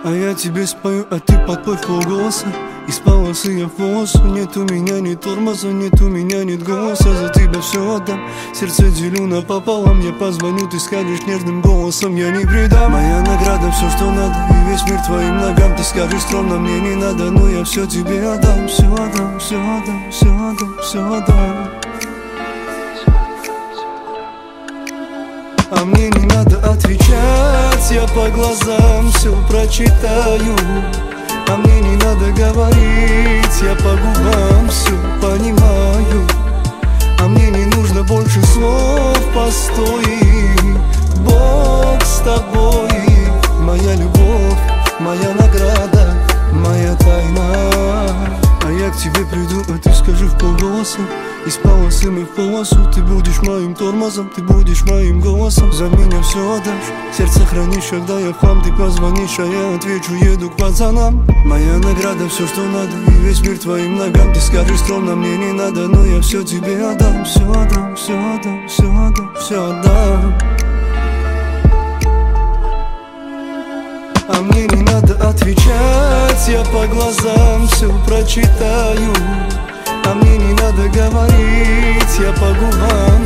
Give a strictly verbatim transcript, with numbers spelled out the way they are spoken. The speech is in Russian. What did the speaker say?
А я тебе спою, а ты подпой в полголоса. Из полосы я в волосу. Нет у меня ни тормоза, нет у меня нет голоса. За тебя все отдам, сердце делю напополам. Я позвоню, ты скажешь нежным голосом, я не предам. Моя награда, все, что надо, и весь мир твоим ногам. Ты скажешь скромно, мне не надо, но я все тебе отдам. Все отдам, все отдам, все отдам, все отдам. А мне не надо отвечать, я по глазам все прочитаю. А мне не надо говорить, я по губам все понимаю. А мне не нужно больше слов, постой. Бог с тобой, моя любовь, моя награда, моя тайна. А я к тебе приду, а ты скажи в полголоса. Из полосы мы в полосу. Ты будешь моим тормозом, ты будешь моим голосом. За меня все отдашь, сердце хранишь, когда я в хлам. Ты позвонишь, а я отвечу, еду к пацанам. Моя награда, все, что надо, и весь мир твоим ногам. Ты скажешь скромно, мне не надо, но я все тебе отдам. Все отдам, все отдам, все отдам, все отдам. А мне не надо отвечать, я по глазам все прочитаю. А мне не надо говорить, я по губам